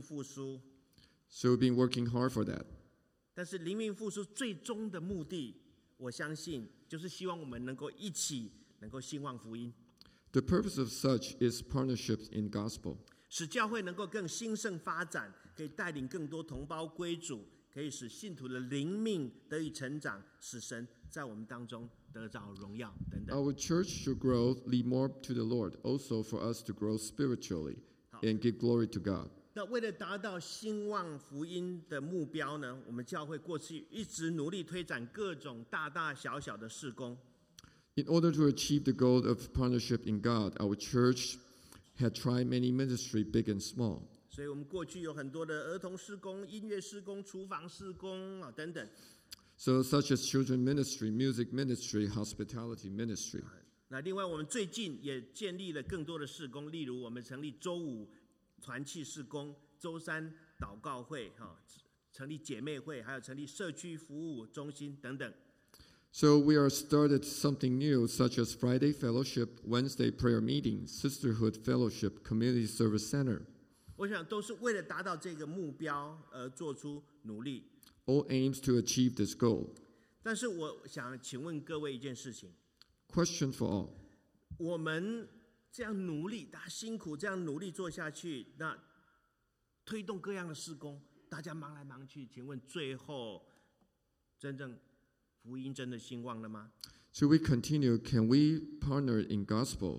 复苏。 So we've been working hard for that. 但是灵命复苏最终的目的，我相信就是希望我们能够一起能够兴旺福音， The purpose of such is partnerships in gospel, 使教会能够更兴盛发展，可以带领更多同胞归主，可以使信徒的灵命得以成长，使神在我们当中得着荣耀等等。 Our church should grow, lead more to the Lord, also for us to grow spiritually and give glory to God. 那为了达到兴旺福音的目标呢，我们教会过去一直努力推展各种大大小小的事工。 In order to achieve the goal of partnership in God, our church had tried many ministry, big and small. 所以我们过去有很多的儿童事工、音乐事工、厨房事工啊等等。 So such as children ministry, music ministry, hospitality ministry. 那另外，我们最近也建立了更多的事工，例如我们成立周五团契事工、周三祷告会、成立姐妹会，还有成立社区服务中心等等。 So we are started something new, such as Friday fellowship, Wednesday prayer meetings, sisterhood fellowship, community service center. 我想都是为了达到这个目标而做出努力。 All aims to achieve this goal. 但是我想请问各位一件事情： Question for all. 我们这样努力，大家辛苦这样努力做下去，那推动各样的事工，大家忙来忙去，请问最后真正福音真的兴旺了吗？ So we continue. Can we partner in gospel?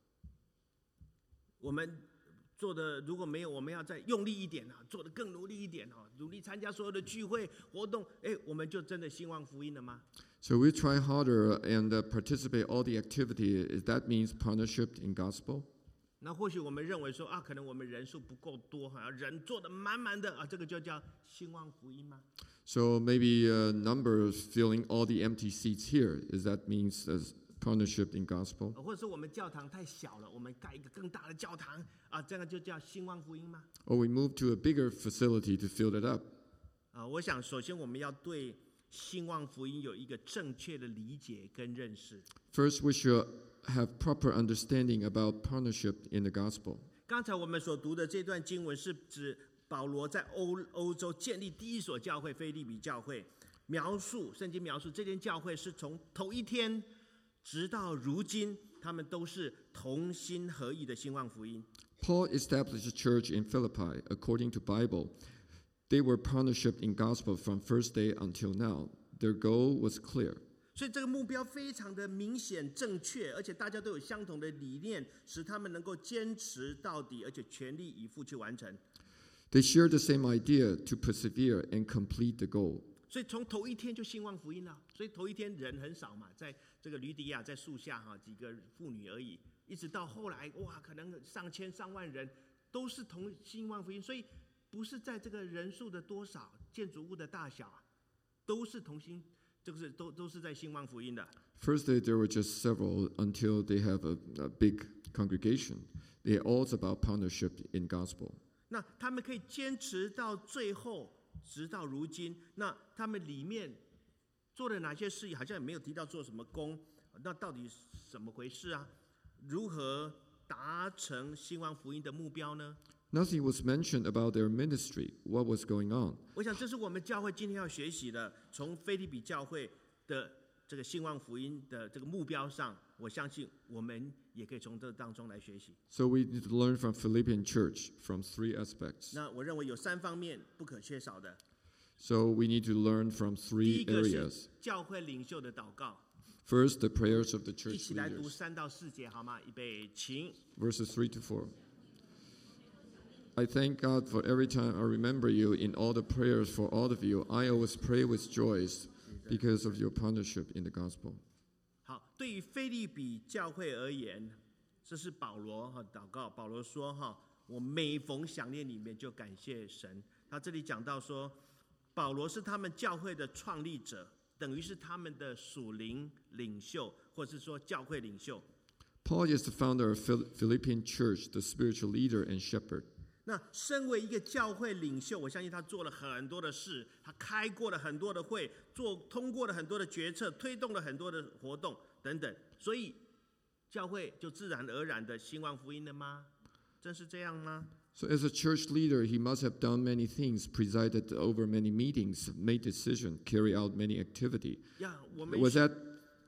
我们做的如果没有，我们要再用力一点啊，做得更努力一点啊，努力参加所有的聚会活动，我们就真的兴旺福音了吗？ So we try harder and participate all the activity. That means partnership in gospel. 那或许我们认为说啊，可能我们人数不够多，好像人做得满满的啊，这个就叫兴旺福音吗？ So maybe numbers filling all the empty seats here. Is that means as partnership in gospel? 或者是我们教堂太小了，我们盖一个更大的教堂啊，这个就叫兴旺福音吗？ Or we move to a bigger facility to fill it up? 我想首先我们要对兴旺福音有一个正确的理解跟认识。 First, we should have proper understanding about partnership in the gospel. 刚才我们所读的这段经文是指保罗在欧洲建立第一所教会腓立比教会，圣经描述这间教会是从头一天直到如今，他们都是同心合意的兴旺福音。 Paul established a church in Philippi. According to Bible, they were partnership in gospel from first day until now. Their goal was clear. 所以这个目标非常的明显正确，而且大家都有相同的理念，使他们能够坚持到底，而且全力以赴去完成。 They shared the same idea to persevere and complete the goal. 所以从头一天就兴旺福音了。所以头一天人很少嘛，在这个吕底亚在树下几个妇女而已，一直到后来哇，可能上千上万人都是同兴旺福音。所以不是在这个人数的多少、建筑物的大小，都是同心，这个是都是在兴旺福音的。 First day there were just several until they have a big congregation. They're all about partnership in gospel. 那他们可以坚持到最后，直到如今。那他们里面做了哪些事？好像也没有提到做什么工。那到底怎么回事啊？如何达成兴旺福音的目标呢？ Nothing was mentioned about their ministry. What was going on? 我想这是我们教会今天要学习的。从腓立比教会的这个兴旺福音的这个目标上，我相信我们也可以从这当中来学习。 So we need to learn from Philippian church from three aspects. 那我认为有3方面不可缺少的。 So we need to learn from 第 three 一个是 areas. 教会领袖的祷告。 First, the prayers of the 一 church 起来读 leaders, 3到4节好吗？预备，请。 verses 3 to 4. I thank God for every time I remember you in all the prayers for all of you. I always pray with joys because of your partnership in the gospel. 好，对于腓立比教会而言，这是保罗祷告。保罗说我每逢想念你们就感谢神。他这里讲到说，保罗是他们教会的创立者，等于是他们的属灵领袖，或是说教会领袖。 Paul is the founder of Philippian church, the spiritual leader and shepherd. 那身为一个教会领袖，我相信他做了很多的事，他开过了很多的会，通过了很多的决策，推动了很多的活动等等，所以教会就自然而然的兴旺福音了吗？真是这样吗？ So as a church leader, he must have done many things, presided over many meetings, made decisions, carried out many activities. 我们 Was that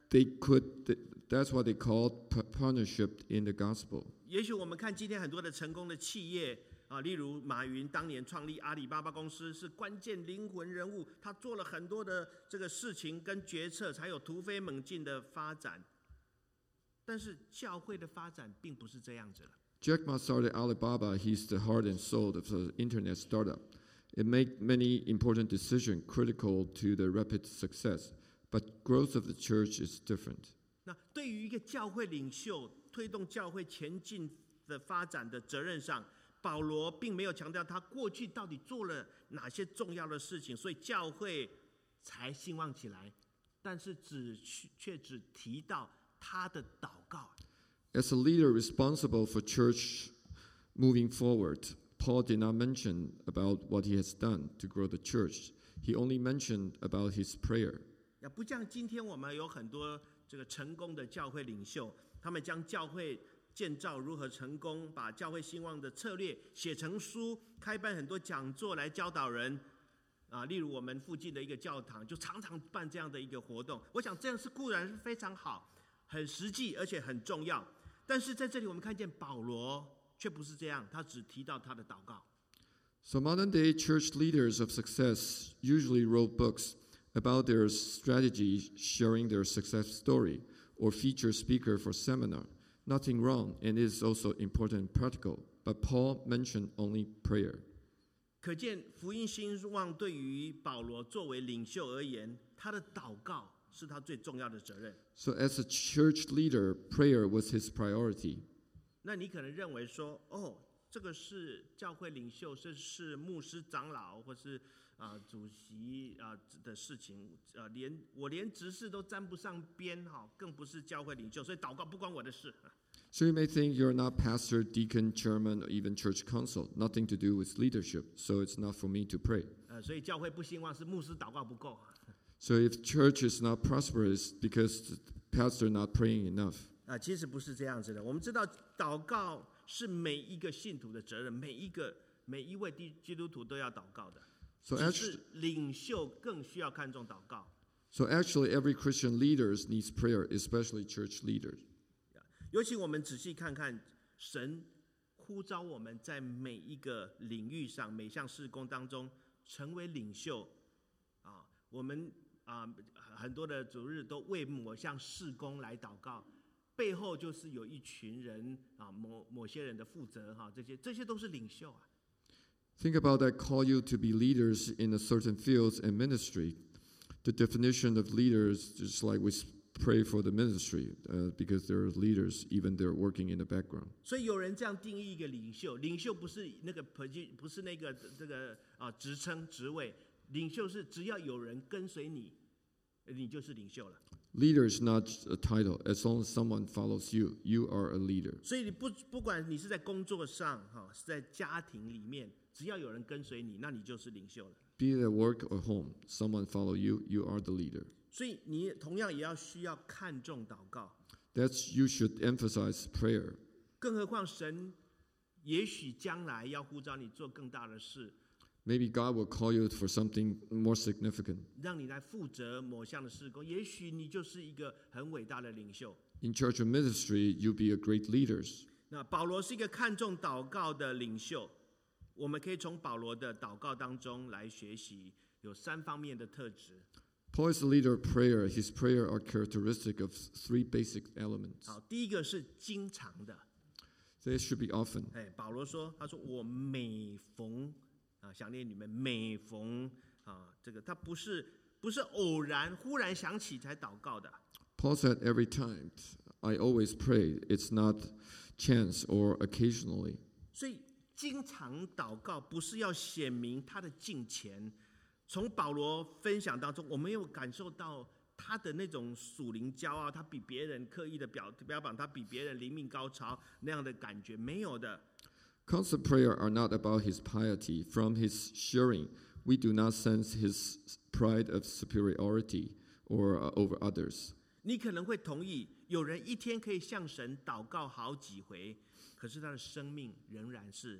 that's what they called partnership in the gospel. 也许我们看今天很多的成功的企业例如马云当年创立阿里巴巴公司是关键灵魂人物，他做了很多的这个事情跟决策，才有突飞猛进的发展。但是教会的发展并不是这样子的。 Jack Ma started Alibaba. He's the heart and soul of the internet startup. It made many important decisions critical to the rapid success, but growth of the church is different. 那对于一个教会领袖推动教会前进的发展的责任上，保罗并没有强调他过去到底做了哪些重要的事情，所以教会才兴旺起来，但是却只提到他的祷告。 As a leader responsible for church moving forward, Paul did not mention about what he has done to grow the church. He only mentioned about his prayer. 不像今天我们有很多这个成功的教会领袖，他们将教会建造如何成功，把教会兴旺的策略写成书，开办很多讲座来教导人。例如我们附近的一个教堂就常常办这样的一个活动。我想这样是固然是非常好，很实际，而且很重要。但是在这里我们看见保罗却不是这样，他只提到他的祷告。 So modern-day church leaders of success usually wrote books about their strategy, sharing their success story, or feature speaker for seminar. Nothing wrong, and it is also important and practical. But Paul mentioned only prayer. 可见福音兴旺对于保罗作为领袖而言，他的祷告是他最重要的责任。 So as a church leader, prayer was his priority. 那你可能认为说，这个是教会领袖，这是牧师长老或是主席的事情，连执事都沾不上边更不是教会领袖，所以祷告不关我的事。 So you may think you're not pastor, deacon, chairman, or even church council. Nothing to do with leadership, so it's not for me to pray. 所以教会不兴旺是牧师祷告不够。 So if church is not prosperous, because the pastor not praying enough. 其实不是这样子的。我们知道祷告是每一个信徒的责任，每一位基督徒都要祷告的。只是领袖更需要看重祷告。 So actually, every Christian leader needs prayer, especially church leaders. 尤其我们仔细看看，神呼召我们在每一个领域上、每项事工当中成为领袖。我们很多的主日都为某项事工来祷告，背后就是有一群人某些人的负责这些都是领袖。 Think about that call you to be leaders in a certain fields and ministry. The definition of leaders, just like we pray for the ministry, because they're leaders, even they're working in the background. 所以有人这样定义一个领袖，领袖不是那个这个职称职位，领袖是只要有人跟随你，你就是领袖了。 Leader is not a title. As long as someone follows you, you are a leader. 所以你不管你是在工作上是在家庭里面，只要有人跟随你，那你就是领袖了。 Be it at work or home, someone follow you, you are the leader. 所以你同样也需要看重祷告。 That's you should emphasize prayer. 更何况神也许将来要呼召你做更大的事。 Maybe God will call you for something more significant. 让你来负责某项的事工，也许你就是一个很伟大的领袖。 In church or ministry, you'll be a great leader. 那保罗是一个看重祷告的领袖，我们可以从保罗的祷告当中来学习，有3方面的特质。 Paul is a leader of prayer. His prayer are characteristic of 3 basic elements. 好，第一个是经常的。 They should be often. 保罗说，他说我每逢想念你们，每逢这个他不是偶然忽然想起才祷告的。 Paul said, every time I always pray. It's not chance or occasionally. 所以经常祷告不是要显明他的敬虔。从保罗分享当中，我们有感受到他的那种属灵骄傲，他比别人刻意的标榜他比别人灵命高超那样的感觉，没有的。 Constant prayer are not about his piety. From his sharing, we do not sense his pride of superiority or over others. 你可能会同意，有人一天可以向神祷告好几回，可是他的生命仍然是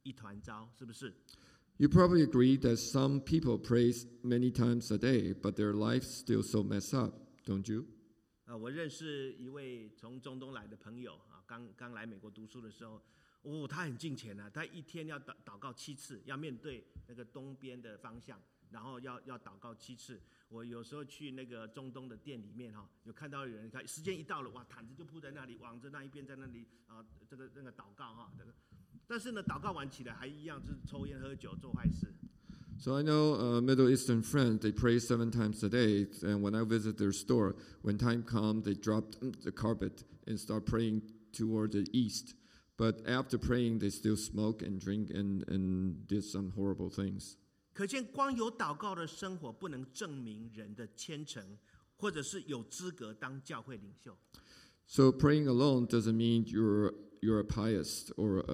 一团糟，是不是？ You probably agree that some people pray many times a day, but their lives still so mess up, don't you? 我认识一位从中东来的朋友啊，刚来美国读书的时候，他很敬虔啊，他一天要祷告7次，要面对那个东边的方向，然后要祷告7次。我有时候去那个中东的店里面哈，有看到有人看时间一到了，哇，毯子就铺在那里，往着那一边在那里啊，那个祷告哈，但是呢，祷告完起来还一样是抽烟喝酒做坏事。 So I know Middle Eastern friends, they pray 7 times a day, and when I visit their store, when time comes, they drop the carpet and start praying toward the east. But after praying, they still smoke and drink and did some horrible things. 可见光有祷告的生活不能证明人的虔诚，或者是有资格当教会领袖。 So praying alone doesn't mean you're a pious or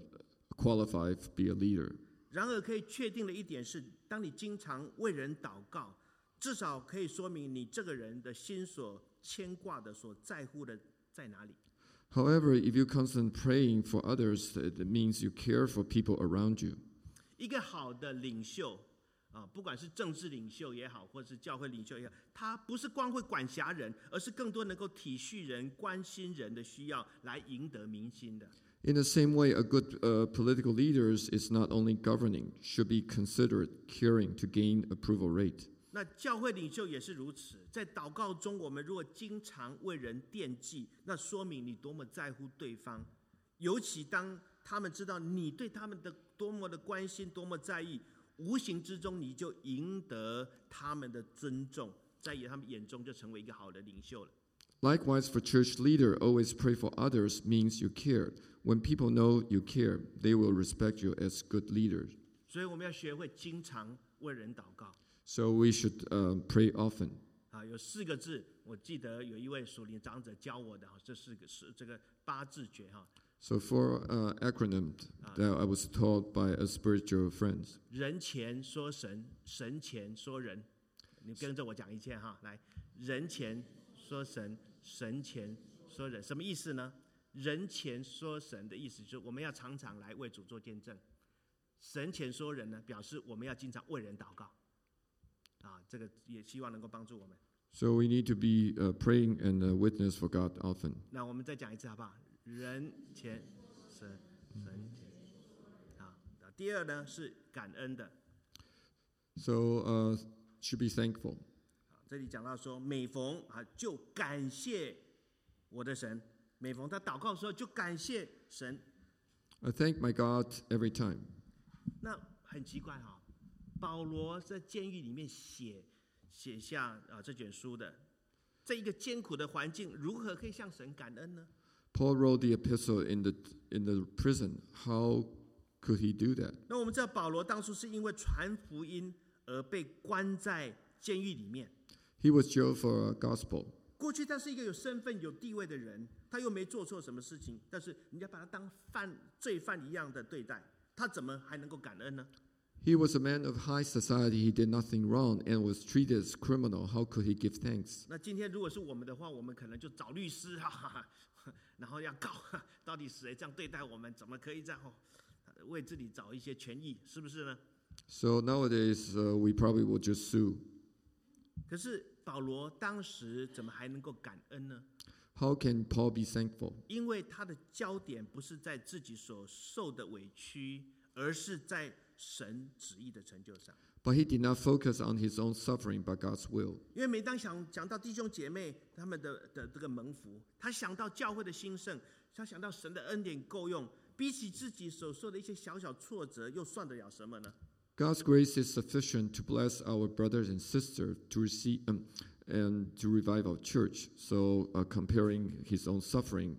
qualified to be a leader. 然而可以确定的一点是，当你经常为人祷告，至少可以说明你这个人的心所牵挂的、所在乎的在哪里。 However, if you constantly praying for others, it means you care for people around you. 一个好的领袖啊，不管是政治领袖也好，或是教会领袖也好，他不是光会管辖人，而是更多能够体恤人、关心人的需要，来赢得民心的。 In the same way, a good political leader is not only governing, should be considerate, caring to gain approval rate. 那教会领袖也是如此，在祷告中，我们如果经常为人惦记，那说明你多么在乎对方，尤其当他们知道你对他们的多么的关心、多么在意，无形之中你就赢得他们的尊重，在他们眼中就成为一个好的领袖了。 Likewise, for church leader, always pray for others means you care. When people know you care, they will respect you as good leaders. 所以我们要学会经常为人祷告。 So we should pray often. 有4个字，我记得有一位属灵长者教我的，这4个是这个8字诀哈。 So for acronym that I was taught by a spiritual friend. 人前说神，神前说人。你跟着我讲一遍哈，来，人前说神，神前说人，什么意思呢？人前说神的意思就是我们要常常来为主做见证。神前说人呢，表示我们要经常为人祷告。这个也希望能够帮助我们。 So we need to be praying and witness for God often. 那我们再讲一次好不好？人前神前。第二呢是感恩的。 So should be thankful. 这里讲到说，每逢就感谢我的神。每逢他祷告的时候，就感谢神。 I thank my God every time. 那很奇怪哈，保罗在监狱里面写下这卷书的，在一个艰苦的环境，如何可以向神感恩呢？ Paul wrote the epistle in the prison. How could he do that? 那我们知道，保罗当初是因为传福音而被关在监狱里面。 He was jailed for gospel. 过去他是一个有身份、有地位的人，他又没做错什么事情，但是人家把他当罪犯一样的对待，他怎么还能够感恩呢？ He was a man of high society. He did nothing wrong and was treated as criminal. How could he give thanks? 那今天如果是我们的话，我们可能就找律师然后要告，到底谁这样对待我们？怎么可以这样为自己找一些权益？是不是呢？ So nowadays we probably will just sue. 可是保罗当时怎么还能够感恩呢？ How can Paul be thankful? 因为他的焦点不是在自己所受的委屈，而是在神旨意的成就上。 But he did not focus on his own suffering, but God's will. 因为每当讲到弟兄姐妹他们的这个蒙福，他想到教会的兴盛，他想到神的恩典够用，比起自己所受的一些小小挫折，又算得了什么呢？ God's grace is sufficient to bless our brothers and sisters to receive and to revive our church. So comparing his own suffering,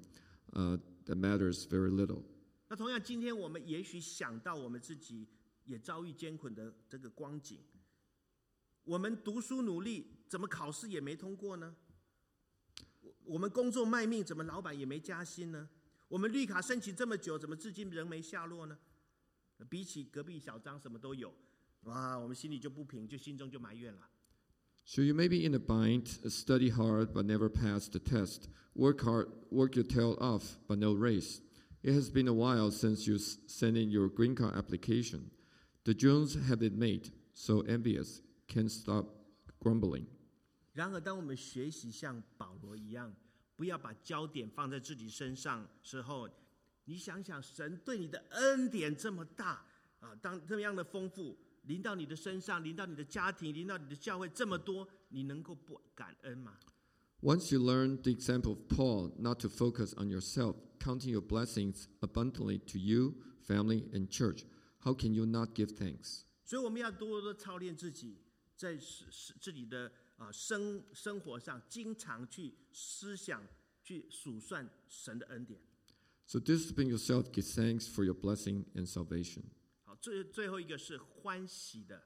that matters very little. 那同样，今天我们也许想到我们自己也遭遇艰苦的这个光景，我们读书努力，怎么考试也没通过呢？我们工作卖命，怎么老板也没加薪呢？我们绿卡申请这么久，怎么至今仍没下落呢？比起隔壁小张什么都有，哇，我们心里就不平，就心中就埋怨了。 So you may be in a bind, study hard but never pass the test, work your tail off but no raise. It has been a while since you sent in your green card application. The Jones have it made, so envious, can't stop grumbling. 然而，当我们学习像保罗一样，不要把焦点放在自己身上时候，你想想，神对你的恩典这么大啊，当这样的丰富临到你的身上，临到你的家庭，临到你的教会这么多，你能够不感恩吗？ Once you learn the example of Paul, not to focus on yourself, counting your blessings abundantly to you, family, and church, how can you not give thanks? 所以我们要多多操练自己，在自己的生活上，经常去思想、去数算神的恩典。 So discipline yourself, give thanks for your blessing and salvation. 好，最后一个是欢喜的。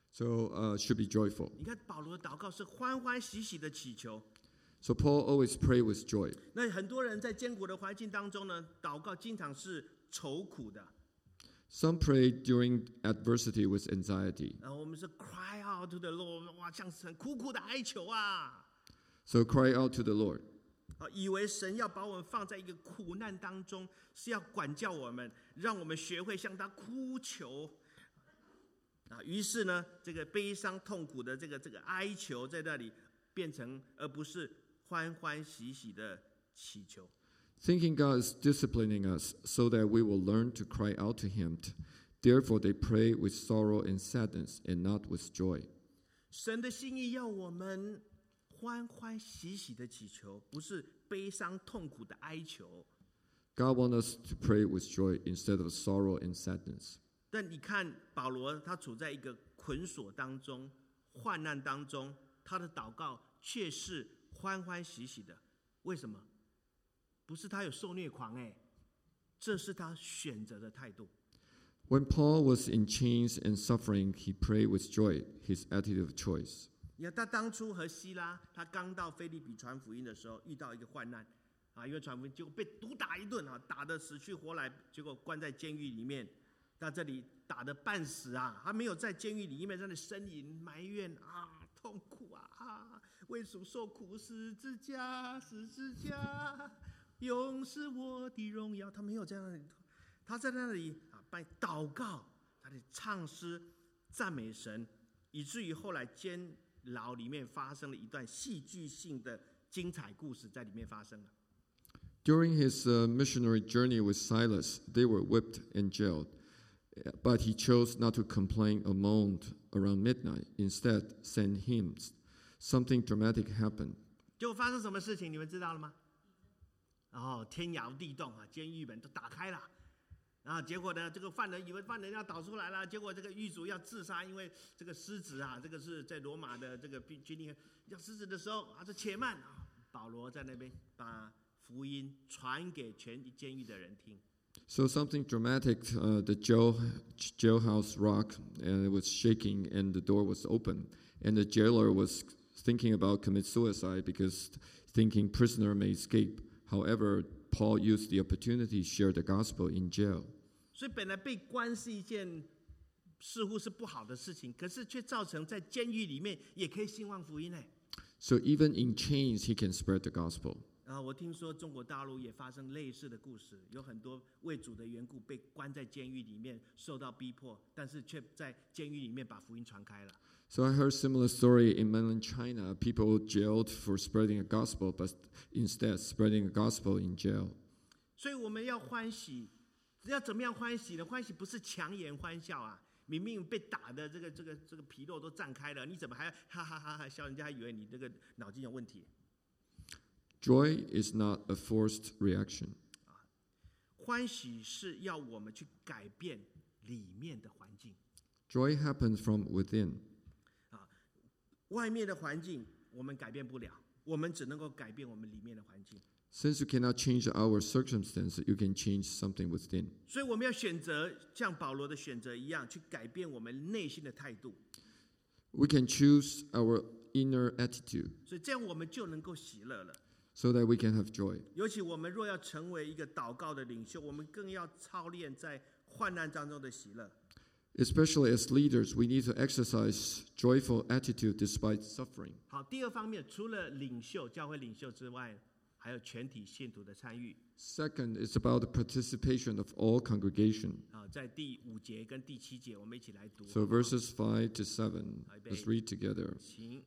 So should be joyful. 你看保罗的祷告是欢欢喜喜的祈求。 So Paul always pray with joy. 那很多人在艰苦的环境当中呢，祷告经常是愁苦的。 Some pray during adversity with anxiety. 我们是 cry out to the Lord， 哇，像是很苦苦的哀求啊。 So cry out to the Lord. 以为神要把我们放在一个苦难当中，是要管教我们，让我们学会向他哭求。于是呢，这个悲伤痛苦的这个哀求在那里变成，而不是欢欢喜喜的祈求。 Thinking God is disciplining us so that we will learn to cry out to Him. Therefore, they pray with sorrow and sadness and not with joy. 神的心意要我们欢欢喜喜的祈求，不是悲伤痛苦的哀求。 God wants us to pray with joy instead of sorrow and sadness. 但你看保罗，他处在一个捆锁当中、患难当中，他的祷告却是欢欢喜喜的。为什么？不是他有受虐狂这是他选择的态度。 When Paul was in chains and suffering, he prayed with joy, his attitude of choice. 你看他当初和希拉，他刚到腓立比传福音的时候，遇到一个患难因为传福音，结果被毒打一顿打得死去活来，结果关在监狱里面。到这里打得半死他没有在监狱里面在那里呻吟埋怨痛苦为主受苦，十字架，十字架，永是我的荣耀。他没有这样，他在那里祷告，他在唱诗赞美神，以至于后来监牢里面发生了一段戏剧性的精彩故事，在里面发生了。 During his missionary journey with Silas, they were whipped and jailed. But he chose not to complain or moan around midnight. Instead, sang hymns. Something dramatic happened. 结果发生什么事情，你们知道了吗？天摇地动监狱门都打开了。结果呢，这个犯人以为犯人要逃出来了，结果这个狱卒要自杀，因为这个狮子这个是在罗马的这个军令要狮子的时候这且慢保罗在那边把福音传给全监狱的人听。 So something dramatic, the jailhouse rocked and it was shaking and the door was open. And the jailer was thinking about commit suicide because thinking prisoner may escape. However, Paul used the opportunity to share the gospel in jail. 所以本来被关是一件似乎是不好的事情，可是却造成在监狱里面也可以兴旺福音 So even in chains, he can spread the gospel. 我听说中国大陆也发生类似的故事，有很多为主的缘故被关在监狱里面，受到逼迫，但是却在监狱里面把福音传开了。 So I heard similar story in mainland China. People jailed for spreading a gospel, but instead spreading a gospel in jail. 所以我们要欢喜，要怎么样欢喜呢？欢喜不是强颜欢笑明明被打的这个皮肉都绽开了，你怎么还哈哈哈哈笑？人家还以为你这个脑筋有问题。 Joy is not a forced reaction. 欢喜是要我们去改变里面的环境。 Joy happens from within. 外面的环境我们改变不了，我们只能够改变我们里面的环境。 Since you cannot change our circumstances, you can change something within. 所以我们要选择像保罗的选择一样，去改变我们内心的态度。 We can choose our inner attitude 所以这样我们就能够喜乐了。 so that we can have joy. 尤其我们若要成为一个祷告的领袖，我们更要操练在患难当中的喜乐。 Especially as leaders, we need to exercise joyful attitude despite suffering. 好，第二方面，除了领袖、教会领袖之外， 还有全体信徒的参与。 Second is about the participation of all congregation. 在第5节跟第7节，我们一起来读。 So verses 5 to 7, let's read together. 请。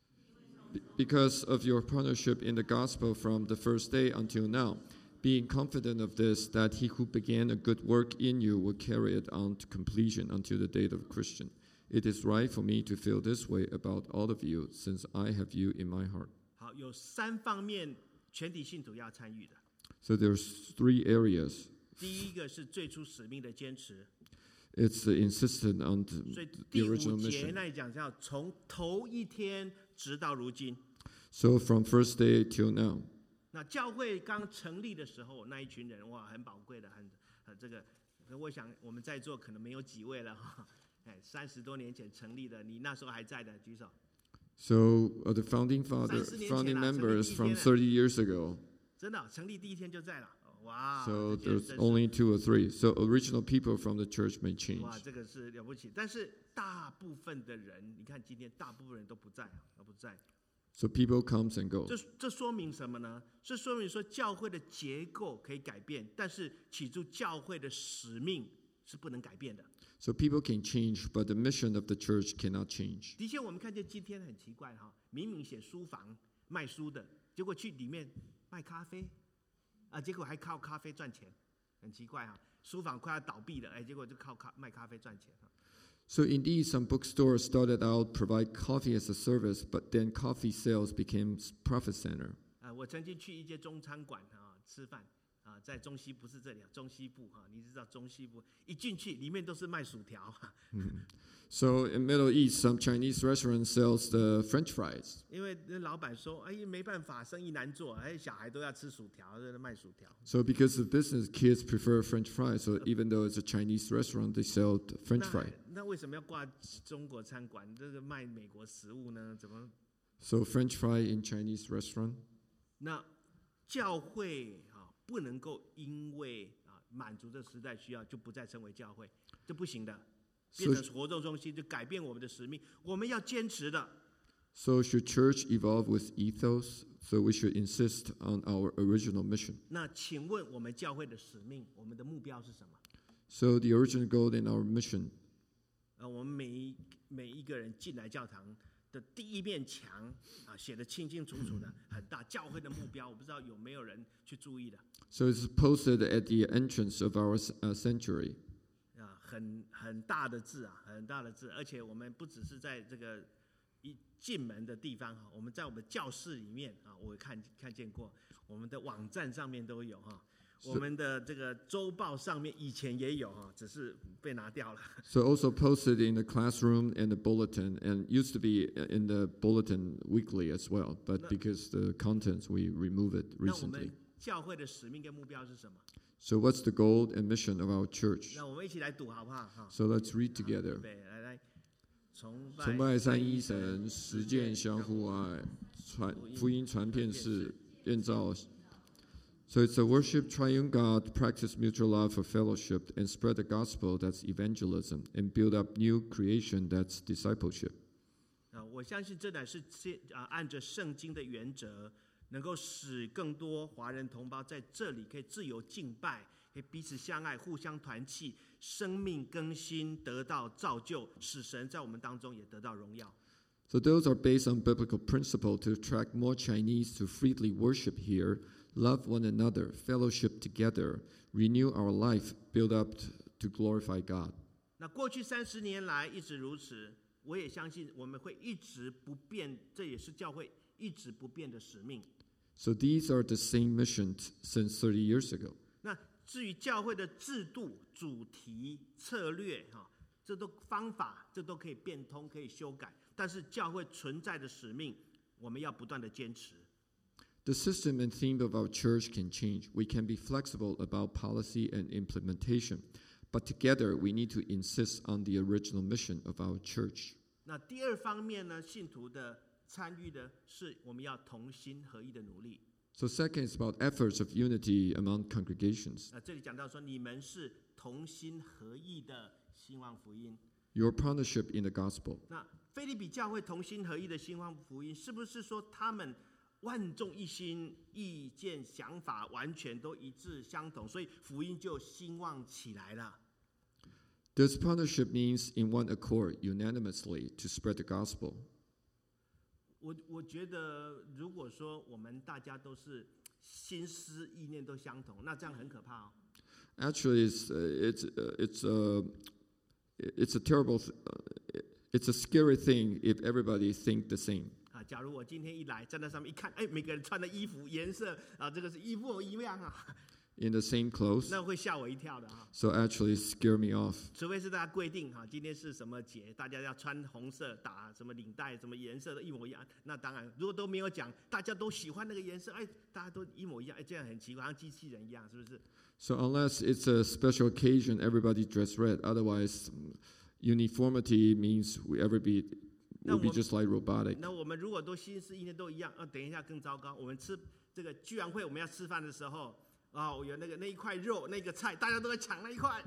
Because of your partnership in the gospel from the first day until now, being confident of this, that he who began a good work in you will carry it on to completion until the day of Christian. It is right for me to feel this way about all of you, since I have you in my heart. 好，有3方面全体信徒要参与的。 So there's 3 areas. 第一个是最初使命的坚持。 It's insistent on 所以 the 第 original 5节 mission. 那里讲到从头一天直到如今。 So from first day till now. 那教会刚成立的时候，那一群人哇，很宝贵的，这个，我想我们在座可能没有几位了哈。30多年前成立的，你那时候还在的，举手。 So the founding members from 30 years ago. 真的，成立第一天就在了。哇 So there's only 2 or 3. So original people from the church may change. 哇，这个是了不起。但是大部分的人，你看今天大部分人都不在，都不在。 So people comes and go. 这说明什么呢？这说明说教会的结构可以改变，但是起初教会的使命是不能改变的。 So people can change, but the mission of the church cannot change. 的确，我们看见今天很奇怪哈，明明写书房卖书的，结果去里面卖咖啡，结果还靠咖啡赚钱，很奇怪哈。书房快要倒闭了，结果就靠卖咖啡赚钱。 So indeed, some bookstores started out provide coffee as a service, but then coffee sales became profit center. 我曾经去一间中餐馆吃饭。在中西不是这里，中西部你知道中西部一进去里面都是卖薯条。 So in Middle East, some Chinese restaurant sells the French fries. 因为那老板说，没办法，生意难做，小孩都要吃薯条，在那卖薯条。 So because of business, kids prefer French fries. So even though it's a Chinese restaurant, they sell French fry. 那为什么要挂中国餐馆？这个卖美国食物呢？怎么 So French fry in Chinese restaurant. 那教会不能够因为满足这时代需要就不再称为教会，这不行的，变成活动中心就改变我们的使命，我们要坚持的。 So should church evolve with ethos? So we should insist on our original mission. 那请问我们教会的使命，我们的目标是什么？ So the original goal in our mission. 我们每一个人进来教堂的第一面墙写得清清楚楚的，很大。教会的目标，我不知道有没有人去注意的。 So it's posted at the entrance of our sanctuary. 很大的字很大的字，而且我们不只是在这个一进门的地方我们在我们教室里面我看见过，我们的网站上面都有我们的这个周报上面以前也有只是被拿掉了。 So also posted in the classroom and the bulletin, and used to be in the bulletin weekly as well. But because the contents, we remove it 那我 recently. 们教会的使命跟目标是什么？ So what's the goal and mission of our church? 那我们一起来读好不好 So let's read together. 对，来，崇崇拜三一神，实践相互爱，福音传遍世，愿造。So it's a worship triune God, practice mutual love for fellowship, and spread the gospel, that's evangelism, and build up new creation, that's discipleship. 我相信这乃是按着圣经的原则，能够使更多华人同胞在这里可以自由敬拜，可以彼此相爱，互相团契，生命更新，得到造就，使神在我们当中也得到荣耀。 So those are based on biblical principle to attract more Chinese to freely worship here, love one another, fellowship together, renew our life, build up to glorify God. 那过去30年来一直如此，我也相信我们会一直不变，这也是教会一直不变的使命。 So these are the same missions since 30 years ago. 那至于教会的制度、主题、策略这都方法，这都可以变通，可以修改。但是教会存在的使命，我们要不断的坚持。 The system and theme of our church can change. We can be flexible about policy and implementation, but together we need to insist on the original mission of our church. 那第二方面呢，信徒的参与的是我们要同心合一的努力。 So second is about efforts of unity among congregations. 这里讲到说，你们是同心合意的兴旺福音。 Your partnership in the gospel. 那腓立比教会同心合一的兴旺福音，是不是说他们万众一心，意见想法完全都一致相同，所以福音就兴旺起来了。 This partnership means in one accord, unanimously, to spread the gospel. 我觉得，如果说我们大家都是心思意念都相同，那这样很可怕哦。 Actually, it's a terrible, it's a scary thing if everybody think the same. 假如我今天一来，站在上面一看，每个人穿的衣服颜色这个是一模一样啊。 In the same clothes. 那会吓我一跳的哈。 So actually scare me off. 除非是大家规定哈，今天是什么节，大家要穿红色，打什么领带，什么颜色都一模一样。那当然，如果都没有讲，大家都喜欢那个颜色，大家都一模一样，这样很奇怪，像机器人一样，是不是？ So unless it's a special occasion, everybody dress red. Otherwise, uniformity means everybody will be just like robotic. 那我们如果都心思意念都一样，等一下更糟糕。我们吃这个聚完会，我们要吃饭的时候。有那一块肉，那个菜，大家都在抢那一块。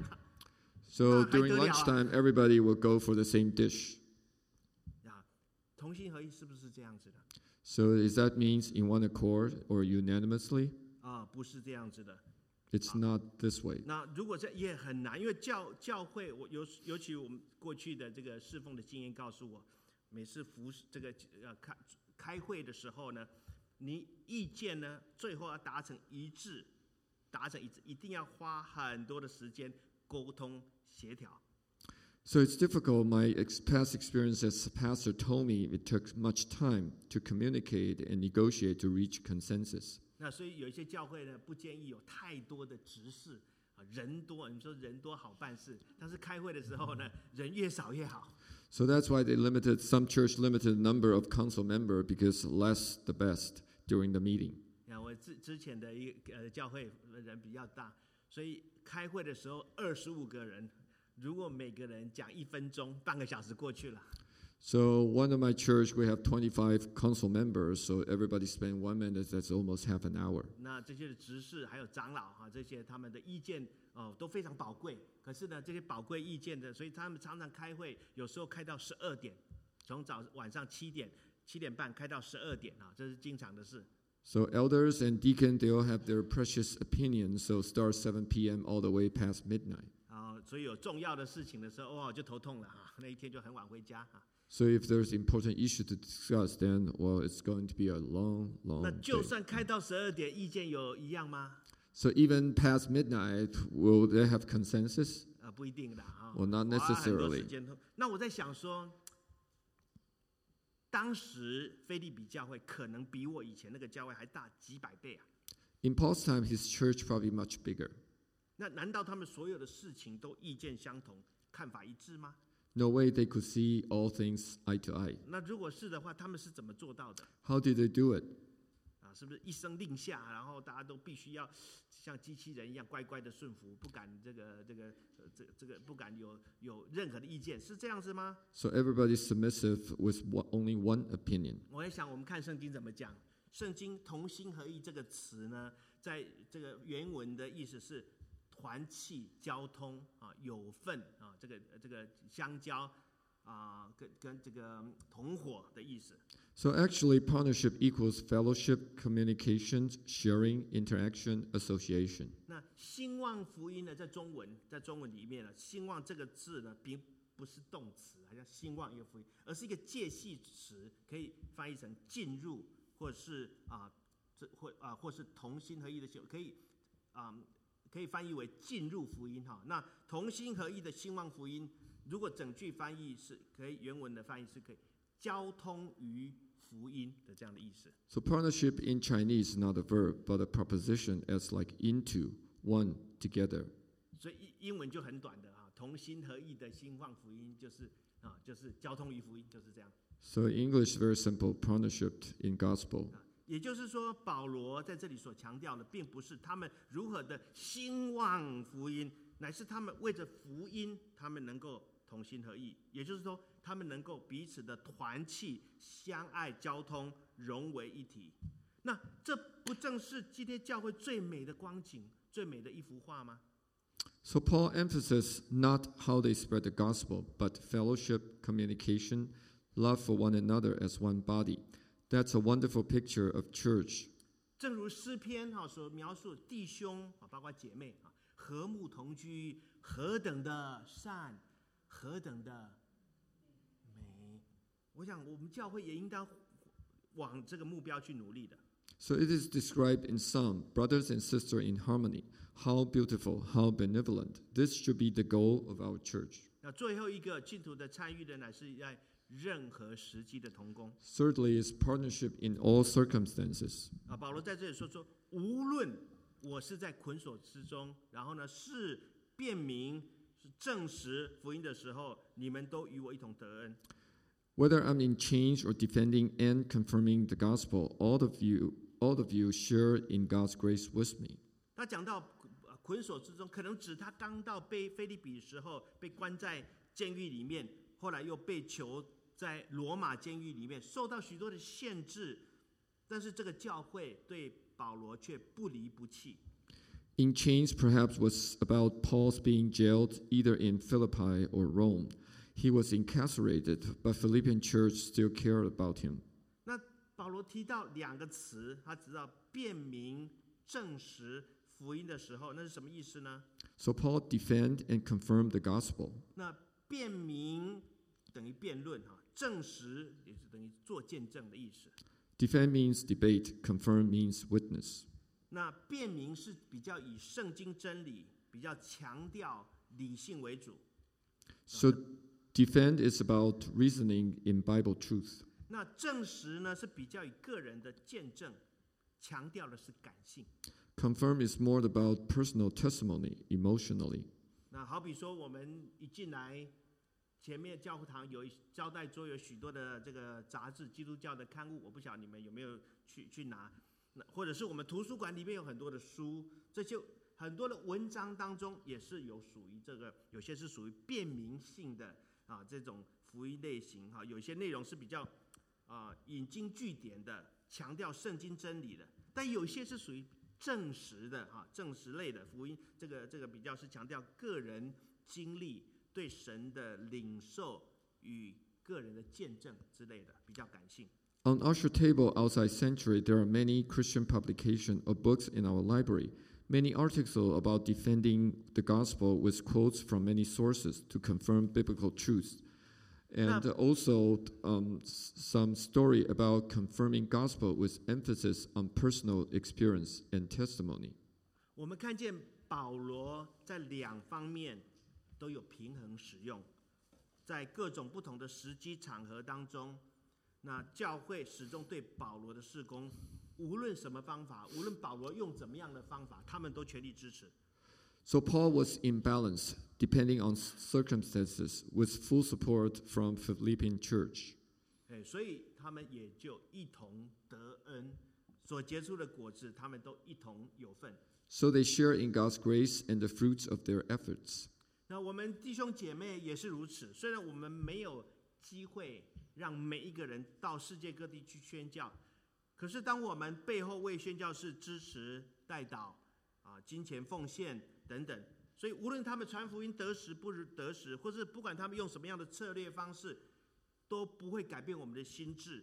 So during lunchtime, everybody will go for the same dish. 同心合意是不是这样子的？ So is that means in one accord or unanimously? 不是这样子的。 It's not this way. 那如果这也很难，因为教会，尤其我们过去的这个侍奉的经验告诉我，每次服侍这个开会的时候呢，你意见呢最后要达成一致。一定要花很多的时间沟通协调。 So it's difficult. My past experience as a pastor told me it took much time to communicate and negotiate to reach consensus. 那所以有一些教会呢，不建议有太多的执事人多，你说人多好办事，但是开会的时候呢，人越少越好。 So that's why some church limited number of council member because less the best during the meeting. 我之前的一个教会人比较大，所以开会的时候25个人，如果每个人讲1分钟，半个小时过去了。 So one of my church we have 25 council members, so everybody spend 1 minute. That's almost half an hour. 那这些执事还有长老这些他们的意见都非常宝贵。可是呢，这些宝贵意见的，所以他们常常开会，有时候开到12点，从晚上7点半开到12点这是经常的事。 So elders and deacon, they all have their precious opinions. So start 7 p.m. all the way past midnight. 所以有重要的事情的时候，就头痛了那一天就很晚回家 So if there's important issue to discuss, then it's going to be a long, long. 那就算开到12点，意见有一样吗？ So even past midnight, will they have consensus? 不一定的 Well, not necessarily. 那我在想说。当时腓立比教会可能比我以前那个教会还大几百倍啊。 In Paul's time, his church probably much bigger. 那难道他们所有的事情都意见相同、看法一致吗？ No way they could see all things eye to eye. 那如果是的话，他们是怎么做到的？ How did they do it? 是不是一声令下，然后大家都必须要像机器人一样乖乖的顺服，不敢这个不敢有任何的意见，是这样子吗？ So everybody's submissive with only one opinion. 我在想，我们看圣经怎么讲。圣经同心合意这个词呢，在这个原文的意思是团契、交通有份这个相交跟这个同伙的意思。 So actually, partnership equals fellowship, communication, sharing, interaction, association. 那兴旺福音呢，在中文里面呢，兴旺这个字呢，并不是动词，好像兴旺一个福音，而是一个介系词，可以翻译成进入，或是或是同心合意的，可以翻译为进入福音那同心合意的兴旺福音，如果整句翻译是可以，原文的翻译是可以交通于福音的这样的意思。 So partnership in Chinese is not a verb, but a proposition as like into, one, together. 所以英文就很短的同心合意的兴旺福音就是交通于福音，就是这样。 So English very simple, partnership in gospel. 也就是说，保罗在这里所强调的，并不是他们如何的兴旺福音，乃是他们为着福音，他们能够同心合意。也就是说，他们能够彼此的团契、相爱、交通，融为一体。那这不正是今天教会最美的光景、最美的一幅画吗？ So Paul emphasizes not how they spread the gospel, but fellowship, communication, love for one another as one body. That's a wonderful picture of church. 正如诗篇所描述，弟兄包括姐妹和睦同居，何等的善，何等的美。我想我们教会也应当往这个目标去努力的。 So it is described in Psalm, brothers and sisters in harmony. How beautiful, how benevolent. This should be the goal of our church. 那最后一个，信徒的参与的乃是在任何时机的同工。 Thirdly is partnership in all circumstances. 保罗在这里说，无论我是在捆锁之中，然后呢是辨明、是证实福音的时候，你们都与我一同得恩。 Whether I'm in change or defending and confirming the gospel, all of you share in God's grace with me. 他讲到捆锁之中，可能指他刚到腓立比的时候，被关在监狱里面，后来又被囚在罗马监狱里面，受到许多的限制，但是这个教会对保罗却不离不弃。 In chains perhaps was about Paul's being jailed either in Philippi or Rome. He was incarcerated, but Philippian church still cared about him. 那保罗提到两个词，他知道辨明、证实福音的时候，那是什么意思呢？ So Paul defended and confirmed the gospel. 那辨明等于辩论，证实也是等于做见证的意思。 Defend means debate, confirm means witness. 那辩明是比较以圣经真理，比较强调理性为主。 So defend is about reasoning in Bible truth. 那证实呢是比较以个人的见证，强调的是感性。 Confirm is more about personal testimony, emotionally. 那好比说，我们一进来，前面教堂有招待桌有许多的这个杂志，基督教的刊物，我不晓得你们有没有去拿。或者是我们图书馆里面有很多的书，这些很多的文章当中也是有属于这个，有些是属于辨明性的这种福音类型有些内容是比较引经据典的，强调圣经真理的，但有些是属于证实的证实类的福音，这个比较是强调个人经历对神的领受与个人的见证之类的，比较感性。 On usher table outside Sanctuary, there are many Christian publications or books in our library. Many articles about defending the gospel with quotes from many sources to confirm biblical truths. And also some story about confirming gospel with emphasis on personal experience and testimony. 我们看见保罗在两方面都有平衡使用，在各种不同的时机场合当中，那教会始终对保罗的事工，无论什么方法，无论保罗用怎么样的方法，他们都全力支持。 So Paul was in balance, depending on circumstances, with full support from Philippian church. 所以他们也就一同得恩，所结出的果子，他们都一同有份。 So they share in God's grace and the fruits of their efforts. 那我们弟兄姐妹也是如此，虽然我们没有机会让每一个人到世界各地去宣教，可是当我们背后为宣教士支持、代祷金钱奉献等等，所以无论他们传福音得时不得时，或是不管他们用什么样的策略方式，都不会改变我们的心志。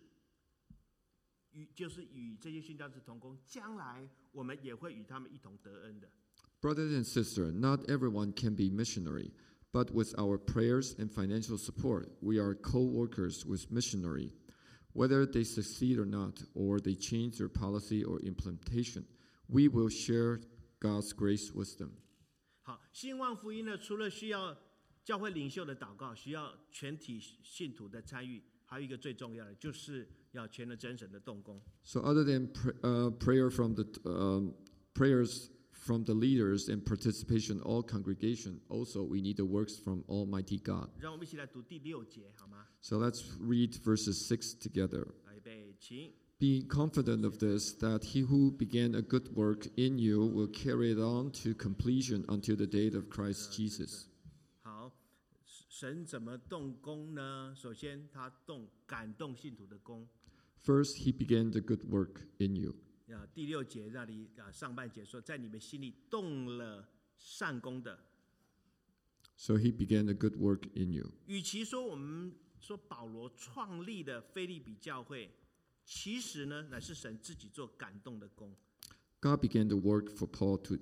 就是与这些宣教士同工，将来我们也会与他们一同得恩的。 Brothers and sisters, not everyone can be missionary, but with our prayers and financial support, we are co-workers with missionary. Whether they succeed or not, or they change their policy or implementation, we will share God's grace with them. 好，兴旺福音呢，除了需要教会领袖的祷告，需要全体信徒的参与，还有一个最重要的，就是要全能真神的动工。 So other than prayer from the prayers from the leaders and participation all congregation, also we need the works from Almighty God. 让我们一起来读第6节，好吗？ So let's read verses 6 together. 来，预备，请。 Be confident of this, that he who began a good work in you will carry it on to completion until the day of Christ Jesus. 好，神怎么动工呢？首先，他感动信徒的工。 First, he began the good work in you. 第6节那里上半节说，在你们心里动了善工的。 So he began a good work in you. 与其说我们说保罗创立的腓立比教会， 其实呢，乃是神自己做感动的工。 God began the work for Paul to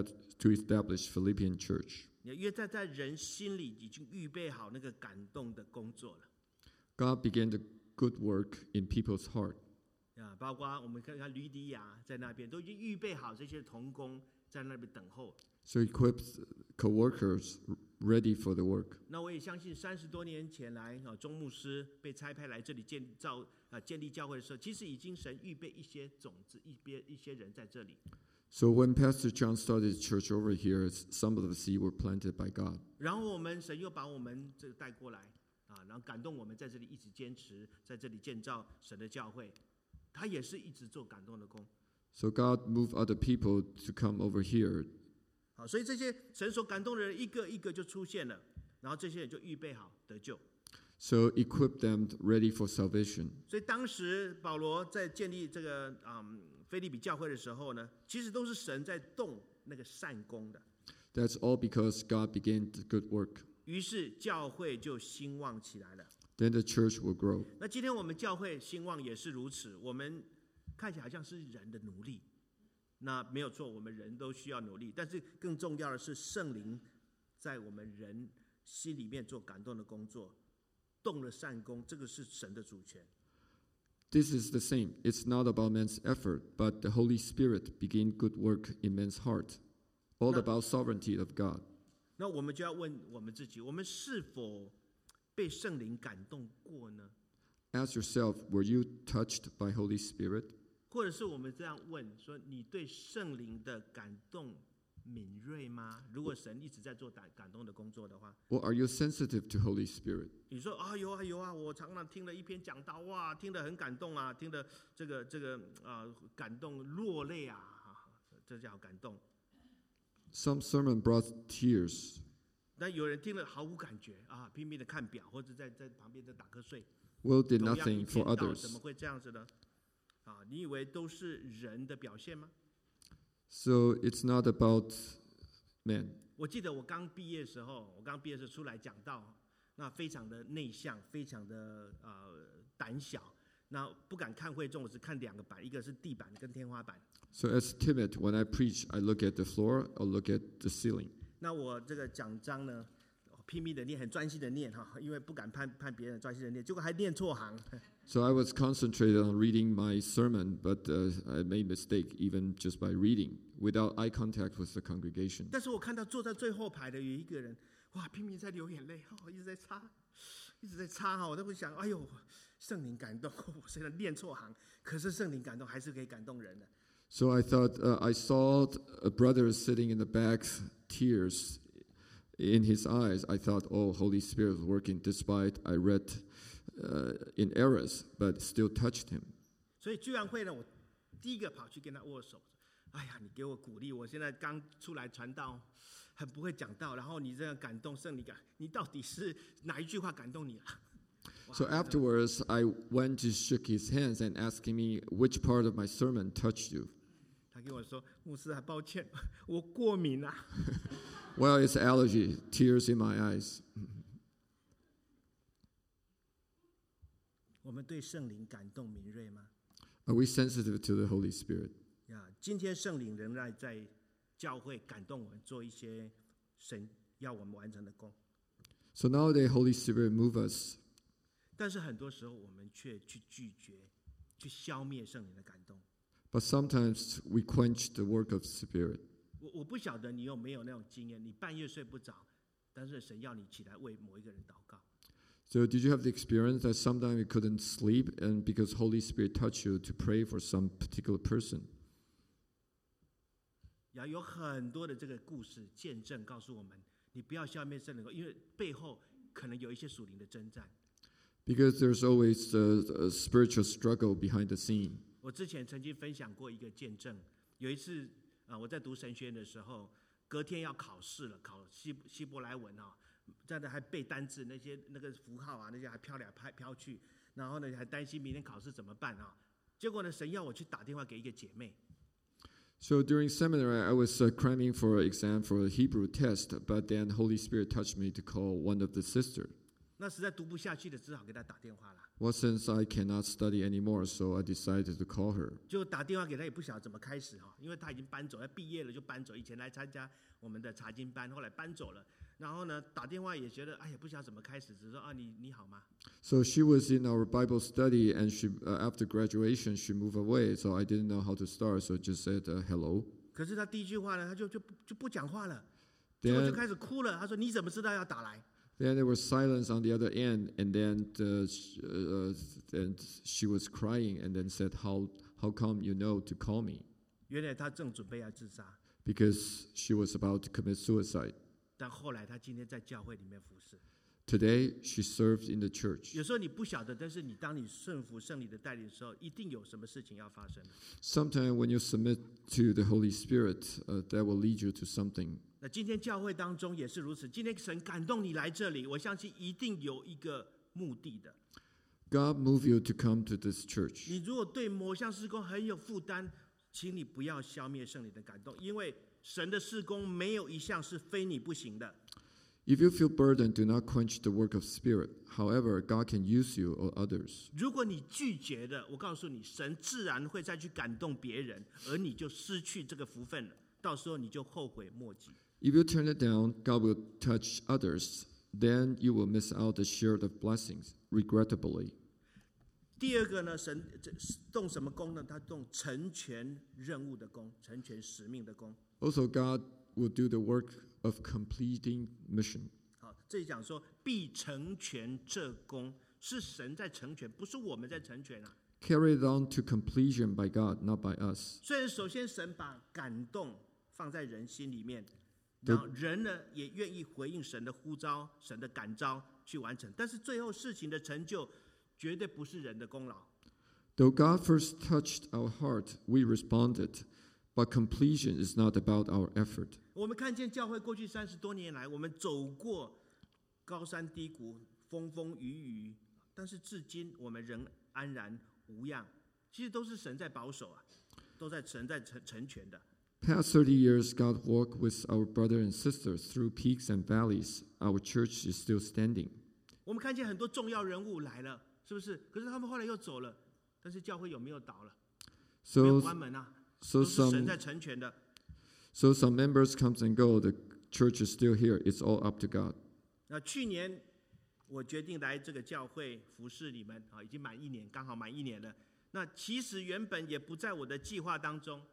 establish Philippian church. 因为在人心里已经预备好那个感动的工作了。 God began the good work in people's heart. 包括我们看看吕底亚在那边都已经预备好这些同工在那边等候。 So he equipped co-workers ready for the work. 那我也相信30多年前来钟牧师被差派来这里建立教会的时候，其实已经神预备一些种子，一些人在这里。 So when Pastor John started the church over here, some of the seed were planted by God. 然后神又把我们这个带过来然后感动我们在这里一直坚持，在这里建造神的教会。他也是一直做感动的工。 So God moved other people to come over here. 好，所以这些神所感动的人一个一个就出现了，然后这些人就预备好得救。 So equip them ready for salvation. 所以当时保罗在建立这个腓立比教会的时候呢，其实都是神在动那个善功的。 That's all because God began the good work. 于是教会就兴旺起来了。 Then the church will grow. 那今天我们教会兴旺也是如此，我们看起来好像是人的奴隶，那没有错，我们人都需要努力，但是更重要的是圣灵在我们人心里面做感动的工作，动了善功，这个是神的主权。 This is the same. It's not about man's effort, but the Holy Spirit began good work in man's heart. All about sovereignty of God. 那我们就要问我们自己，我们是否被圣灵感动过呢？ Ask yourself, were you touched by Holy Spirit? 或者是我们这样问说，你对圣灵的感动敏锐吗？如果神一直在做感动的工作的话， Or are you sensitive to Holy Spirit? 你说有啊，我常常听了一篇讲道，哇，听得很感动啊，听得这个感动落泪啊，这叫感动。 Some sermon brought tears. 但有人听了毫无感觉啊，拼命的看表，或者在旁边在打瞌睡。 Will did 同样 nothing 一 for 篇道 others. 怎么会这样子呢？你以为都是人的表现吗？ So it's not about man. 我记得我刚毕业的时候，出来讲道，那非常的内向，非常的胆小，那不敢看会众，我只看2个板，一个是地板跟天花板。 So as timid, when I preach, I look at the floor or look at the ceiling. 那我这个讲章呢，拼命的念，很专心的念因为不敢判别人专心的念，结果还念错行。 So I was concentrated on reading my sermon, but I made mistake even just by reading, without eye contact with the congregation. 但是我看到坐在最后排的有一个人，哇，拼命在流眼泪，一直在擦，我都会想，哎呦，圣灵感动，我虽然念错行，可是圣灵感动还是可以感动人的。 So I thought, I saw a brother sitting in the back, tears in his eyes. I thought, oh, Holy Spirit was working despite I read in errors, but still touched him. 所以聚完会呢，我第一个跑去跟他握手。哎呀，你给我鼓励，我现在刚出来传道，很不会讲道，然后你这样感动圣灵感，你到底是哪一句话感动你了 ？So afterwards, I went to shake his hands and asking me which part of my sermon touched you. 他跟我说，牧师啊，抱歉，我过敏啊。 Well, it's allergy, tears in my eyes. 我们对圣灵感动敏锐吗？ Are we sensitive to the Holy Spirit? 今天圣灵仍然在教会感动我们做一些神要我们完成的工。 So nowadays, Holy Spirit move us. 但是很多时候我们却去拒绝，去消灭圣灵的感动。 But sometimes we quench the work of Spirit. 我不晓得你有没有那种经验，你半夜睡不着，但是神要你起来为某一个人祷告。 So did you have the experience that sometimes you couldn't sleep and because Holy Spirit touched you to pray for some particular person? 有很多的这个故事见证告诉我们，你不要消灭圣灵，因为背后可能有一些属灵的征战。 Because there's always a spiritual struggle behind the scene. 我之前曾经分享过一个见证，有一次我在读神学院的时候，隔天要考试了，考希伯来文在那还背单字，那个符号啊，那些还飘来飘去，然后呢还担心明天考试怎么办结果呢，神要我去打电话给一个姐妹。 So during seminary, I was cramming for an exam for a Hebrew test, but then Holy Spirit touched me to call one of the sisters. 那实在读不下去了，只好给他打电话了。 Well, since I cannot study anymore, so I decided to call her. 就打电话给他，也不晓得怎么开始哈，因为他已经搬走，要毕业了就搬走。以前来参加我们的查经班，后来搬走了。然后呢，打电话也觉得哎呀，不晓得怎么开始，只是说啊，你好吗？ So she was in our Bible study, and after graduation, she moved away. So I didn't know how to start, so I just said hello. 可是他第一句话呢，他就不讲话了，结果就开始哭了。他说：“你怎么知道要打来？” Then there was silence on the other end, and then she was crying, and then said, "How come you know to call me?" 原来他正准备要自杀， Because she was about to commit suicide. 但后来他今天在教会里面服侍。 Today, she served in the church. 有时候你不晓得，但是当你顺服圣灵的带领的时候，一定有什么事情要发生。 Sometimes when you submit to the Holy Spirit, that will lead you to something. 那今天教会当中也是如此。今天神感动你来这里，我相信一定有一个目的的。 God moved you to come to this church. 你如果对某项事工很有负担，请你不要消灭圣灵的感动，因为神的事工没有一项是非你不行的。 If you feel burdened, do not quench the work of Spirit. However, God can use you or others. 如果你拒绝的，我告诉你，神自然会再去感动别人，而你就失去这个福分了。到时候你就后悔莫及。 If you turn it down, God will touch others. Then you will miss out the share of blessings, regrettably. 第二个呢，神动什么工呢？他动成全任务的工，成全使命的工。 Also, God will do the work of completing mission. 好，这里讲说必成全这工，是神在成全，不是我们在成全啊。 Carried on to completion by God, not by us. 所以首先神把感动放在人心里面，然后人呢也愿意回应神的呼召、神的感召去完成。但是最后事情的成就绝对不是人的功劳。 Though God first touched our heart, we responded. But completion is not about our effort. 我们看见教会过去30多年来，我们走过高山低谷、风风雨雨，但是至今我们仍安然无恙。其实都是神在保守啊，都在神在成全的。 Past 30 years, God walked with our brothers and sisters through peaks and valleys. Our church is still standing. 我们看见很多重要人物来了，是不是？可是他们后来又走了，但是教会有没有倒了？没有关门啊，都是神在成全的。 So some members comes and go. The church is still here. It's all up to God. 那去年我决定来这个教会服侍你们啊，已经满1年，刚好满1年了。那其实原本也不在我的计划当中。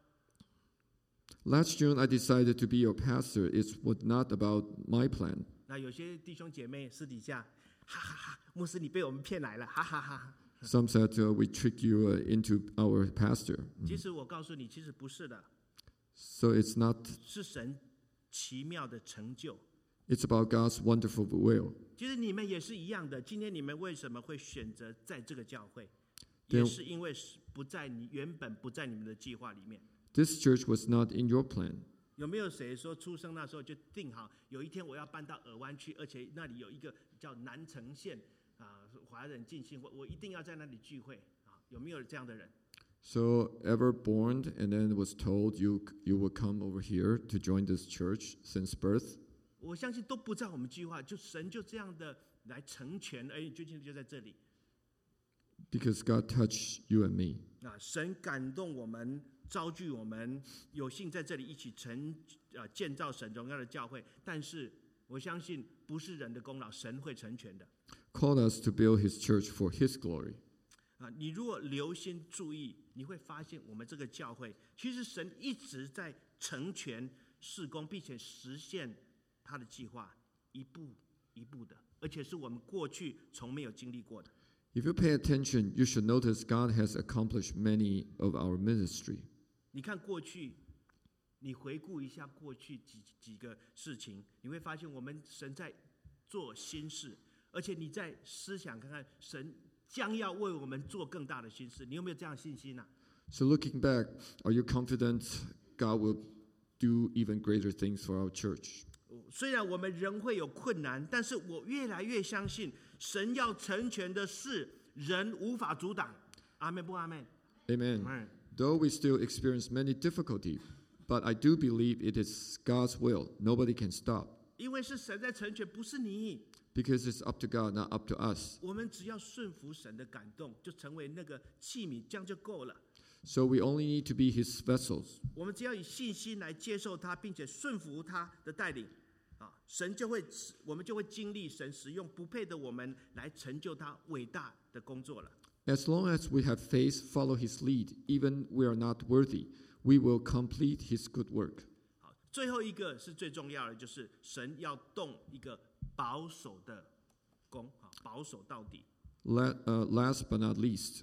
Last June, I decided to be your pastor. It was not about my plan. 那有些弟兄姐妹私底下，哈哈哈，牧师你被我们骗来了，哈哈哈。 Some said we tricked you into our pastor. 其实我告诉你，其实不是的， So it's not. 是神奇妙的成就。 It's about God's wonderful will. 其实你们也是一样的。今天你们为什么会选择在这个教会？ 对。 也是因为原本不在你们的计划里面。 This church was not in your plan. 有没有谁说出生那时候就定好，有一天我要搬到尔湾去，而且那里有一个叫南城县华人浸信会，我一定要在那里聚会啊？有没有这样的人？ So ever born and then was told you will come over here to join this church since birth? 我相信都不在我们计划，就神就这样的来成全，而最近就在这里。 Because God touched you and me. 神感动我们，召聚我们，有幸在这里一起建造神荣耀的教会。但是我相信不是人的功劳，神会成全的。 Called us to build His church for His glory. 你如果留心注意，你会发现我们这个教会，其实神一直在成全事工，并且实现他的计划，一步一步的，而且是我们过去从没有经历过的。 If you pay attention, you should notice God has accomplished many of our ministry. 你看过去，你回顾一下过去几个事情，你会发现我们神在做新事，而且你在思想看看，神将要为我们做更大的新事，你有没有这样的信心呢？ So looking back, are you confident God will do even greater things for our church? 虽然我们仍会有困难，但是我越来越相信，神要成全的事，人无法阻挡。阿门不阿门？ Amen. Though we still experience many difficulties, but I do believe it is God's will. Nobody can stop. 因为是神在成全，不是你。 because it's up to God, not up to us. 我们只要顺服神的感动，就成为那个器皿，这样就够了。 So we only need to be His vessels. 我们只要以信心来接受他，并且顺服他的带领，我们就会经历神使用不配的我们来成就他伟大的工作了。 As long as we have faith, follow His lead, even we are not worthy, we will complete His good work. 好，最后一个是最重要的，就是神要动一个保守的工，保守到底。 Last but not least,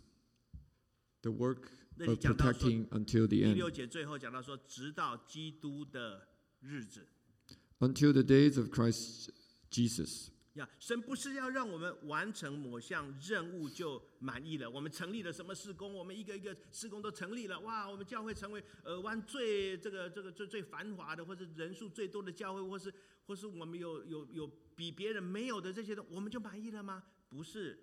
the work 那里 of 讲到说， protecting until the 第 end, 6节最后讲到说，直到基督的日子。 until the days of Christ Jesus. 神不是要让我们完成某项任务就满意了。我们成立了什么事工，我们一个一个事工都成立了，哇！我们教会成为尔湾最繁华的，或是人数最多的教会，或是我们有比别人没有的这些的，我们就满意了吗？不是。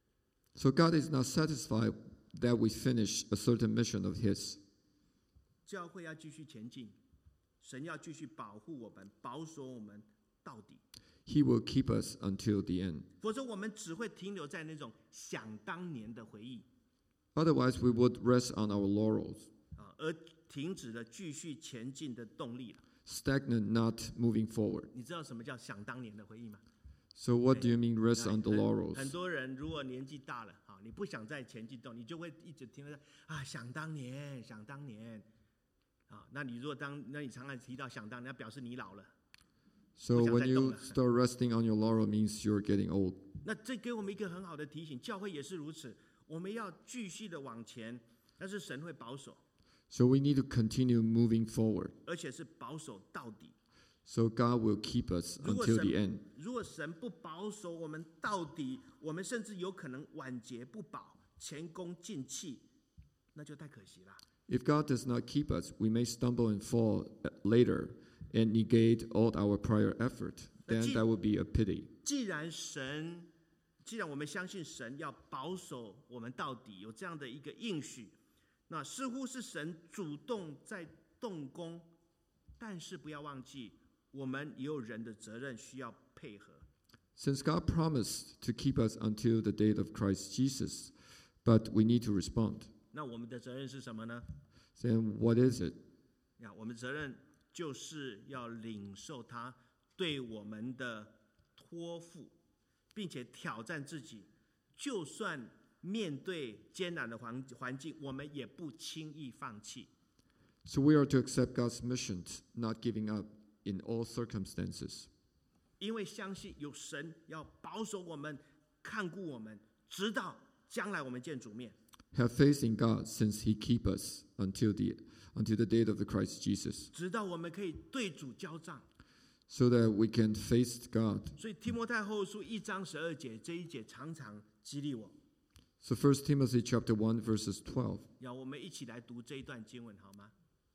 So God is not satisfied that we finish a certain mission of His. 教会要继续前进，神要继续保护我们，保守我们到底。 He will keep us until the end. 否则我们只会停留在那种想当年的回忆， Otherwise, we would rest on our laurels, 而停止了继续前进的动力了。 stagnant, not moving forward. 你知道什么叫想当年的回忆吗？ So, what do you mean rest on the 很 laurels? 多人如果年纪大了，你不想再前进动，你就会一直停留在想当年，想当年。那你如果那你常常提到想当年，那表示你老了。 So, when you start resting on your laurel, means you're getting old. 那这给我们一个很好的提醒，教会也是如此，我们要继续的往前，但是神会保守， So, we need to continue moving forward. 而且是保守到底。 So, God will keep us 如果 until the end. 神不保守我们到底，我们甚至有可能晚节不保，前功尽弃，那就太可惜了。 If God does not keep us, we may stumble and fall later and negate all our prior effort. Then that would be a pity. 既然我们相信神要保守我们到底，有这样的一个应许，那似乎是神主动在动工，但是不要忘记，我们也有人的责任需要配合。 Since God promised to keep us until the day of Christ Jesus, but we need to respond. 那我们的责任是什么呢？ Then what is it? 我们责任就是要领受他对我们的托付，并且挑战自己，就算面对艰难的环境，我们也不轻易放弃。 So we are to accept God's mission, not giving up in all circumstances. 因为相信有神要保守我们，看顾我们，直到将来我们见主面。 Have faith in God, since He keep us until the day of the Christ Jesus, 直到我们可以对主交账。 so that we can face God. 所以提摩太后书1章12节这一节常常激励我。 So 1 Timothy chapter 1 verses 12. 我们一起来读这一段经文好吗？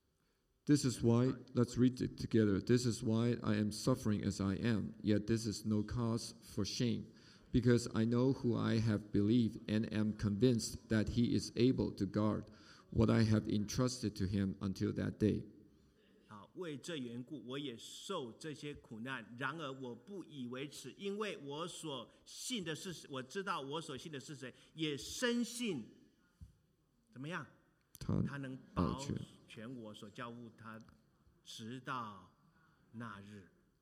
This is why, let's read it together. This is why I am suffering as I am, yet this is no cause for shame, because I know who I have believed and am convinced that He is able to guard what I have entrusted to Him until that day. 为这缘故，我也受这些苦难。然而我不以为耻，因为我所信的是，我知道我所信的是谁，也深信怎么样？他能保全我所交付他，直到那日。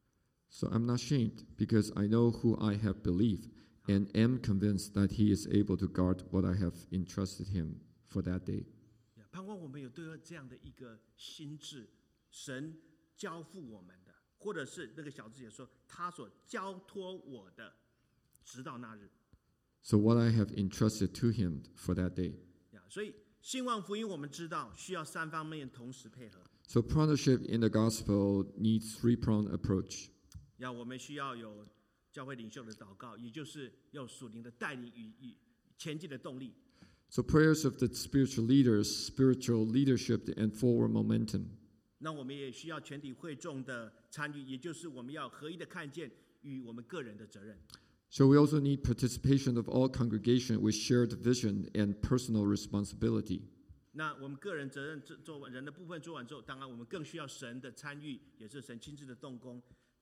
So I'm not ashamed, because I know who I have believed and am convinced that He is able to guard what I have entrusted Him for that day. 盼望我们有对这样的一个心智，神交付我们的，或者是那个小字也说，他所交托我的，直到那日。 So what I have entrusted to Him for that day. 所以兴旺福音我们知道需要3方面同时配合。 So partnership in the gospel needs three-pronged approach. 我们需要有教会领袖的祷告，也就是要属灵的带领与前进的动力。 So prayers of the spiritual leaders, spiritual leadership, and forward momentum. 那我们也需要全体会众的参与，也就是我们要合一的看见与我们个人的责任。 So we also need participation of all congregation with shared vision and personal responsibility. 那我们个人责任做完人的部分做完之后，当然我们更需要神的参与，也是神亲自的动工。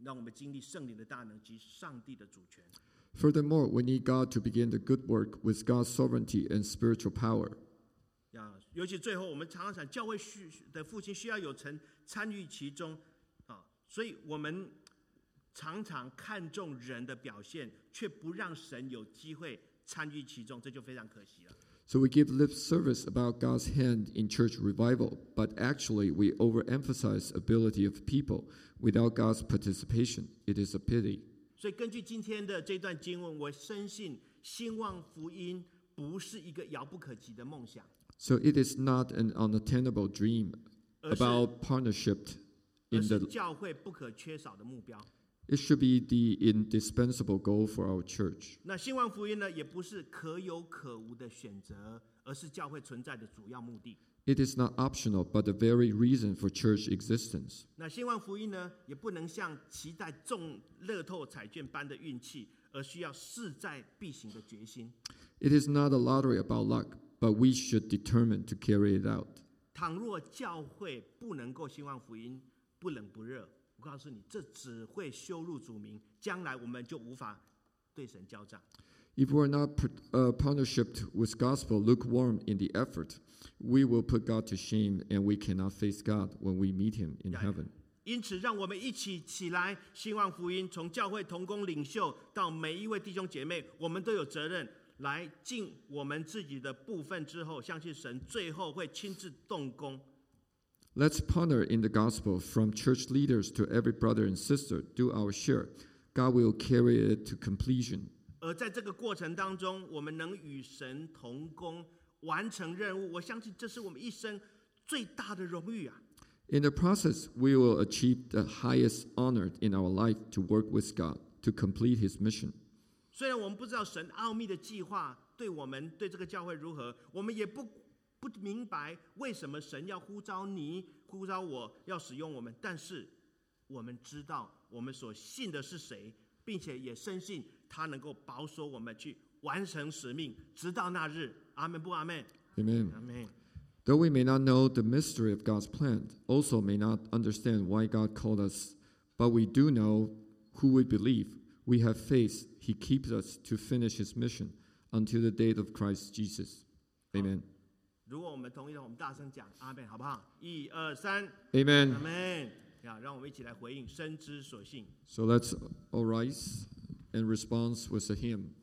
让我们经历圣灵的大能及上帝的主权。 Furthermore, we need God to begin the good work with God's sovereignty and spiritual power. 尤其最后，我们常常讲教会的复兴需要有曾参与其中所以我们常常看重人的表现，却不让神有机会参与其中，这就非常可惜了。 So we give lip service about God's hand in church revival, but actually we overemphasize ability of people without God's participation. It is a pity. 所以根据今天的这段经文，我深信兴旺福音不是一个遥不可及的梦想。 So it is not an unattainable dream about partnership 而 in 是 the 教会不可缺少的目标。 it should be the indispensable goal for our church. 那兴旺福音呢，也不是可有可无的选择，而是教会存在的主要目的。 It is not optional, but the very reason for church existence. 那兴旺福音呢，也不能像期待中乐透彩券般的运气，而需要势在必行的决心。 It is not a lottery about luck, but we should determine to carry it out. 倘若教会不能够兴旺福音，不冷不热，我告诉你，这只会羞辱主名，将来我们就无法对神交账。 If we are not partnershiped with gospel lukewarm in the effort, we will put God to shame and we cannot face God when we meet him in heaven. 因此，让我们一起起来兴旺福音，从教会同工领袖到每一位弟兄姐妹，我们都有责任来尽我们自己的部分之后，相信神最后会亲自动工。 Let's partner in the gospel from church leaders to every brother and sister. Do our share. God will carry it to completion. 而在这个过程当中，我们能与神同工，完成任务，我相信这是我们一生最大的荣誉啊！ In the process, we will achieve the highest honor in our life to work with God to complete his mission. 虽然我们不知道神奥秘的计划对我们对这个教会如何，我们也不明白为什么神要呼召你、呼召我要使用我们，但是我们知道我们所信的是谁，并且也深信他能够保守我们去完成使命，直到那日。阿门不阿门？ Amen. 阿门。 Though we may not know the mystery of God's plan, also may not understand why God called us, but we do know who we believe. We have faith he keeps us to finish his mission until the day of Christ Jesus. Amen. 如果我们同意的话，我们大声讲阿门，好不好？1、2、3， Amen. 阿门。让我们一起来回应，深知所信。 So let's all rise and respond with a hymn.